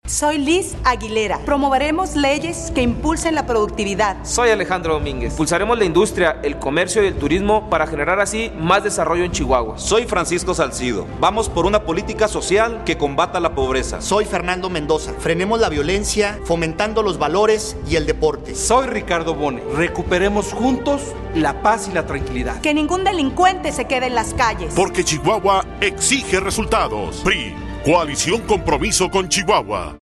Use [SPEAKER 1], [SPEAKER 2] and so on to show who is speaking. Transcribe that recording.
[SPEAKER 1] Soy Liz Aguilera. Promoveremos leyes que impulsen la productividad.
[SPEAKER 2] Soy Alejandro Domínguez. Impulsaremos la industria, el comercio y el turismo para generar así más desarrollo en Chihuahua.
[SPEAKER 3] Soy Francisco Salcido. Vamos por una política social que combata la pobreza.
[SPEAKER 4] Soy Fernando Mendoza. Frenemos la violencia, fomentando los valores y el deporte.
[SPEAKER 5] Soy Ricardo Bone. Recuperemos juntos la paz y la tranquilidad.
[SPEAKER 1] Que ningún delincuente se quede en las calles.
[SPEAKER 6] Porque Chihuahua exige resultados. PRI, Coalición Compromiso con Chihuahua.